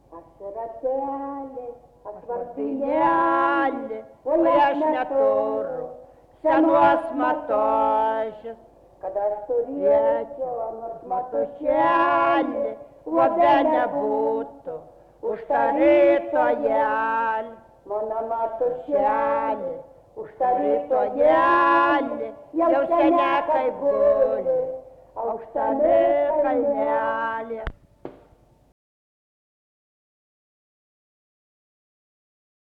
Aš ratelė, aš Vardinėlį, oi aš neturiu senos matošės, kad aš turėčiau nors matušelį, uobe nebūtų, už tą rytojelį, mano matušelį, už tą rytojelį, jau seniai kaip guli, aukštame kalnelė.